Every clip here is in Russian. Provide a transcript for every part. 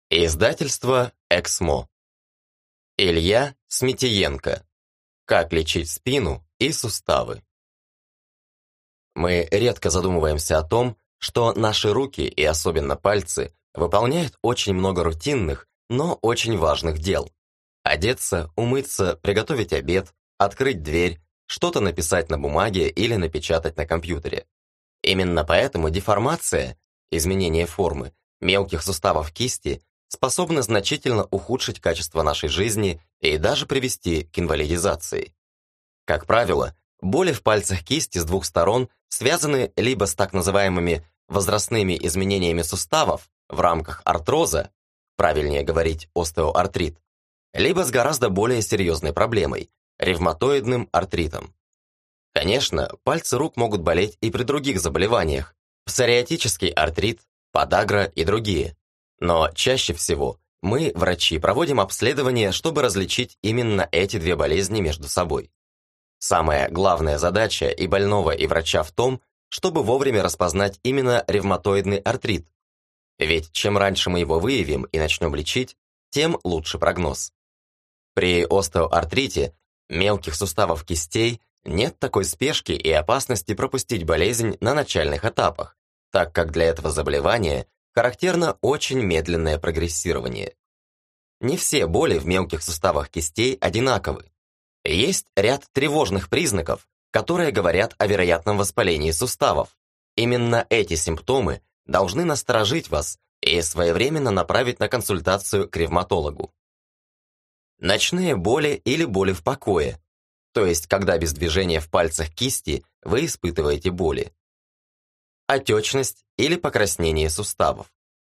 Издательство «Эксмо». Илья Сметиенко. Как лечить спину и суставы. Мы редко задумываемся о том, что наши руки и особенно пальцы выполняют очень много рутинных, но очень важных дел. Одеться, умыться, приготовить обед, открыть дверь, что-то написать на бумаге или напечатать на компьютере. Именно поэтому деформация, изменение формы, мелких суставов кисти способны значительно ухудшить качество нашей жизни и даже привести к инвалидизации. Как правило, боли в пальцах кисти с двух сторон связаны либо с так называемыми возрастными изменениями суставов в рамках артроза, правильнее говорить остеоартрит, либо с гораздо более серьезной проблемой – ревматоидным артритом. Конечно, пальцы рук могут болеть и при других заболеваниях – псориатический артрит, подагра и другие. Но чаще всего мы, врачи, проводим обследование, чтобы различить именно эти две болезни между собой. Самая главная задача и больного, и врача в том, чтобы вовремя распознать именно ревматоидный артрит. Ведь чем раньше мы его выявим и начнем лечить, тем лучше прогноз. При остеоартрите мелких суставов кистей нет такой спешки и опасности пропустить болезнь на начальных этапах, так как для этого заболевания характерно очень медленное прогрессирование. Не все боли в мелких суставах кистей одинаковы. Есть ряд тревожных признаков, которые говорят о вероятном воспалении суставов. Именно эти симптомы должны насторожить вас и своевременно направить на консультацию к ревматологу. Ночные боли или боли в покое, то есть когда без движения в пальцах кисти вы испытываете боли. Отечность или покраснение суставов.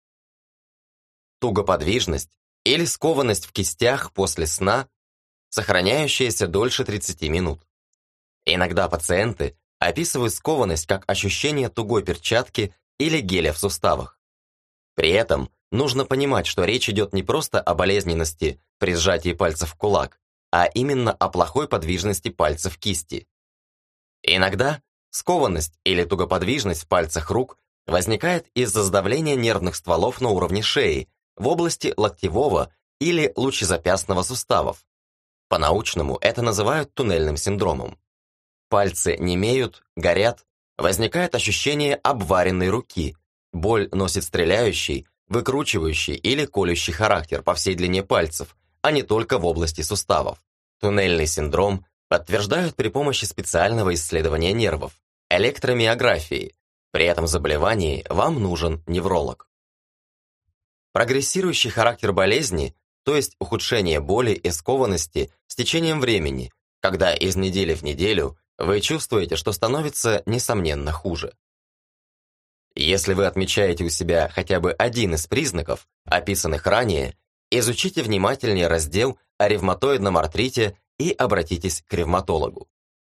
Тугоподвижность или скованность в кистях после сна, сохраняющаяся дольше 30 минут. Иногда пациенты описывают скованность как ощущение тугой перчатки или геля в суставах. При этом нужно понимать, что речь идет не просто о болезненности при сжатии пальцев в кулак, а именно о плохой подвижности пальцев кисти. Иногда скованность или тугоподвижность в пальцах рук возникает из-за сдавления нервных стволов на уровне шеи, в области локтевого или лучезапястного суставов. По-научному это называют туннельным синдромом. Пальцы немеют, горят, возникает ощущение обваренной руки, боль носит стреляющий, выкручивающий или колющий характер по всей длине пальцев, а не только в области суставов. Туннельный синдром подтверждают при помощи специального исследования нервов – электромиографии. При этом заболевании вам нужен невролог. Прогрессирующий характер болезни, то есть ухудшение боли и скованности с течением времени, когда из недели в неделю вы чувствуете, что становится, несомненно, хуже. Если вы отмечаете у себя хотя бы один из признаков, описанных ранее, изучите внимательнее раздел о ревматоидном артрите и обратитесь к ревматологу.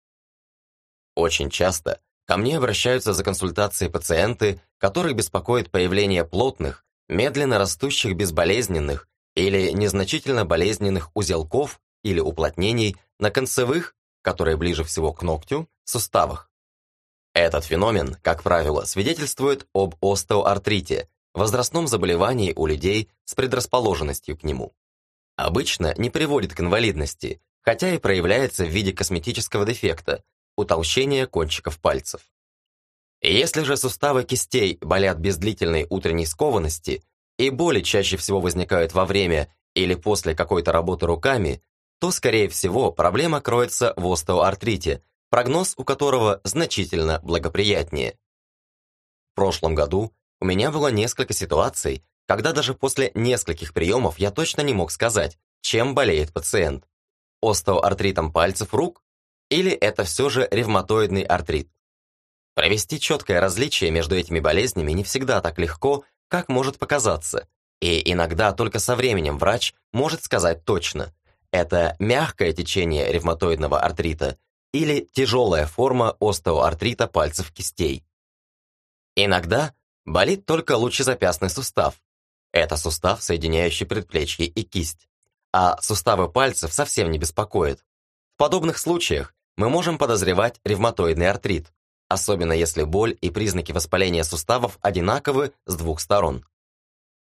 Очень часто ко мне обращаются за консультацией пациенты, которых беспокоит появление плотных, медленно растущих безболезненных или незначительно болезненных узелков или уплотнений на концевых, которые ближе всего к ногтю, суставах. Этот феномен, как правило, свидетельствует об остеоартрите, возрастном заболевании у людей с предрасположенностью к нему. Обычно не приводит к инвалидности, хотя и проявляется в виде косметического дефекта – утолщения кончиков пальцев. Если же суставы кистей болят без длительной утренней скованности и боли чаще всего возникают во время или после какой-то работы руками, то, скорее всего, проблема кроется в остеоартрите, прогноз у которого значительно благоприятнее. В прошлом году у меня было несколько ситуаций, когда даже после нескольких приемов я точно не мог сказать, чем болеет пациент – остеоартритом пальцев рук или это все же ревматоидный артрит. Провести четкое различие между этими болезнями не всегда так легко, как может показаться, и иногда только со временем врач может сказать точно – это мягкое течение ревматоидного артрита или тяжелая форма остеоартрита пальцев кистей. Иногда болит только лучезапястный сустав. Это сустав, соединяющий предплечье и кисть. А суставы пальцев совсем не беспокоят. В подобных случаях мы можем подозревать ревматоидный артрит, особенно если боль и признаки воспаления суставов одинаковы с двух сторон.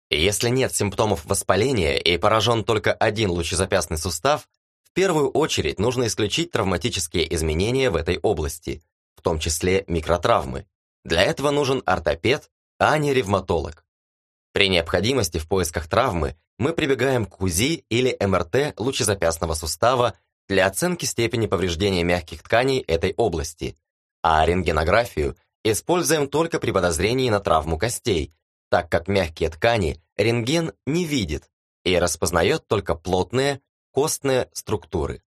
Если нет симптомов воспаления и поражен только один лучезапястный сустав, в первую очередь нужно исключить травматические изменения в этой области, в том числе микротравмы. Для этого нужен ортопед, а не ревматолог. При необходимости в поисках травмы мы прибегаем к УЗИ или МРТ лучезапястного сустава для оценки степени повреждения мягких тканей этой области, а рентгенографию используем только при подозрении на травму костей, так как мягкие ткани рентген не видит и распознает только плотные костные структуры.